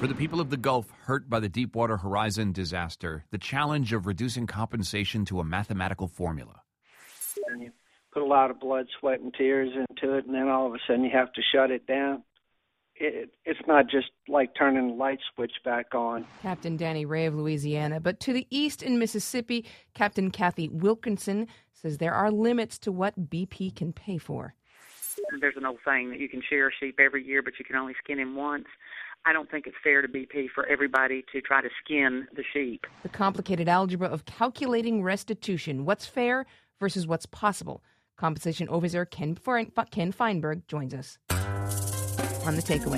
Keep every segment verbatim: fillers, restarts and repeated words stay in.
For the people of the Gulf hurt by the Deepwater Horizon disaster, the challenge of reducing compensation to a mathematical formula. And you put a lot of blood, sweat, and tears into it, and then all of a sudden you have to shut it down. It, it's not just like turning the light switch back on. Captain Danny Ray of Louisiana. But to the east in Mississippi, Captain Kathy Wilkinson says there are limits to what B P can pay for. There's an old saying that you can shear a sheep every year, but you can only skin him once. I don't think it's fair to B P for everybody to try to skin the sheep. The complicated algebra of calculating restitution. What's fair versus what's possible. Compensation officer Ken, Ken Feinberg joins us on The Takeaway.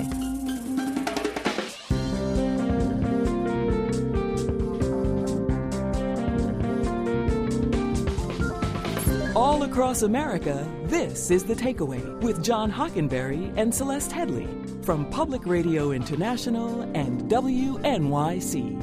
All across America, this is The Takeaway with John Hockenberry and Celeste Headley from Public Radio International and W N Y C.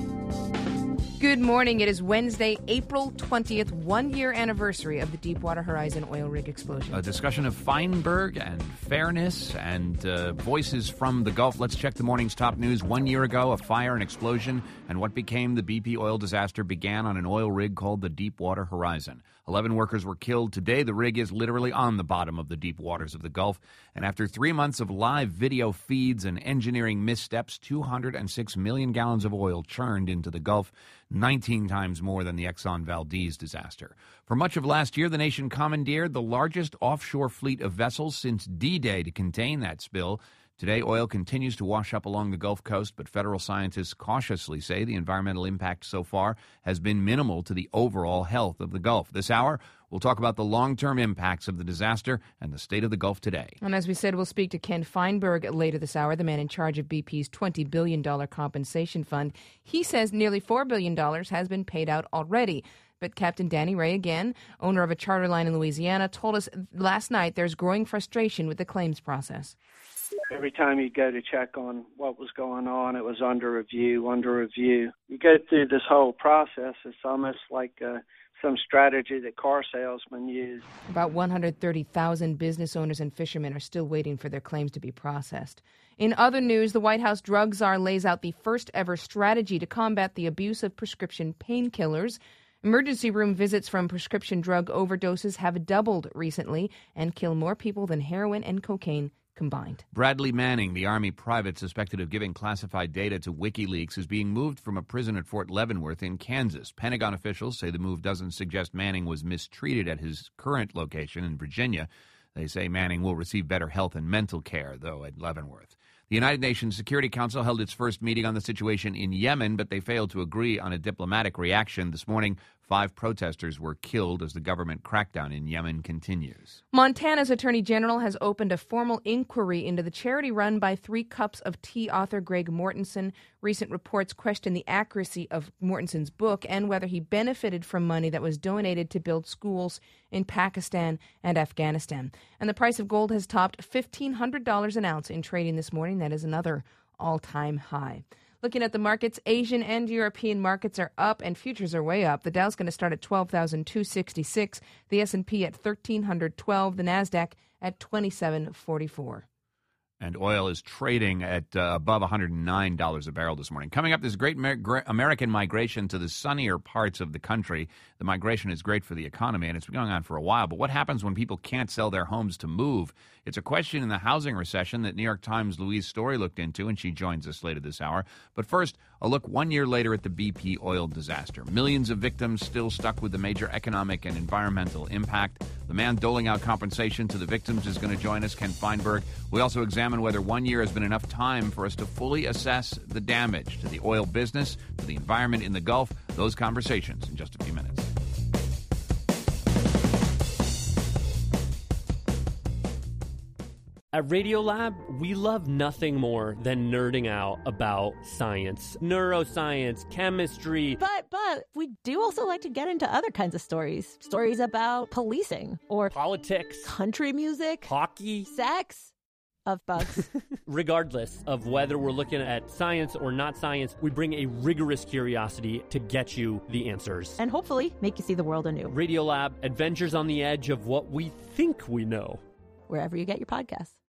Good morning. It is Wednesday, April twentieth, one-year anniversary of the Deepwater Horizon oil rig explosion. A discussion of Feinberg and fairness and uh, voices from the Gulf. Let's check the morning's top news. One year ago, a fire and explosion and what became the B P oil disaster began on an oil rig called the Deepwater Horizon. Eleven workers were killed. Today, the rig is literally on the bottom of the deep waters of the Gulf. And after three months of live video feeds and engineering missteps, two hundred six million gallons of oil churned into the Gulf, nineteen times more than the Exxon Valdez disaster. For much of last year, the nation commandeered the largest offshore fleet of vessels since D-Day to contain that spill. Today, oil continues to wash up along the Gulf Coast, but federal scientists cautiously say the environmental impact so far has been minimal to the overall health of the Gulf. This hour, we'll talk about the long-term impacts of the disaster and the state of the Gulf today. And as we said, we'll speak to Ken Feinberg later this hour, the man in charge of B P's twenty billion dollars compensation fund. He says nearly four billion dollars has been paid out already. But Captain Danny Ray, again, owner of a charter line in Louisiana, told us last night there's growing frustration with the claims process. Every time you go to check on what was going on, it was under review, under review. You go through this whole process, it's almost like uh, some strategy that car salesmen use. About one hundred thirty thousand business owners and fishermen are still waiting for their claims to be processed. In other news, the White House drug czar lays out the first ever strategy to combat the abuse of prescription painkillers. Emergency room visits from prescription drug overdoses have doubled recently and kill more people than heroin and cocaine combined. Bradley Manning, the Army private suspected of giving classified data to WikiLeaks, is being moved from a prison at Fort Leavenworth in Kansas. Pentagon officials say the move doesn't suggest Manning was mistreated at his current location in Virginia. They say Manning will receive better health and mental care, though, at Leavenworth. The United Nations Security Council held its first meeting on the situation in Yemen, but they failed to agree on a diplomatic reaction. This morning, five protesters were killed as the government crackdown in Yemen continues. Montana's Attorney General has opened a formal inquiry into the charity run by Three Cups of Tea author Greg Mortensen. Recent reports question the accuracy of Mortensen's book and whether he benefited from money that was donated to build schools in Pakistan and Afghanistan. And the price of gold has topped fifteen hundred dollars an ounce in trading this morning. That is another all-time high. Looking at the markets, Asian and European markets are up and futures are way up. The Dow's going to start at twelve thousand two hundred sixty-six, the S and P at one thousand three hundred twelve, the NASDAQ at twenty-seven forty-four. And oil is trading at uh, above one hundred nine dollars a barrel this morning. Coming up, there's great Amer- American migration to the sunnier parts of the country. The migration is great for the economy, and it's been going on for a while. But what happens when people can't sell their homes to move? It's a question in the housing recession that New York Times' Louise Story looked into, and she joins us later this hour. But first, a look one year later at the B P oil disaster. Millions of victims still stuck with the major economic and environmental impact. The man doling out compensation to the victims is going to join us, Ken Feinberg. We also examine whether one year has been enough time for us to fully assess the damage to the oil business, to the environment in the Gulf. Those conversations in just a few minutes. At Radiolab, we love nothing more than nerding out about science, neuroscience, chemistry. But, but, we do also like to get into other kinds of stories. Stories about policing or politics, country music, hockey, sex. Of bugs. Regardless of whether we're looking at science or not science, we bring a rigorous curiosity to get you the answers. And hopefully make you see the world anew. Radiolab, adventures on the edge of what we think we know. Wherever you get your podcasts.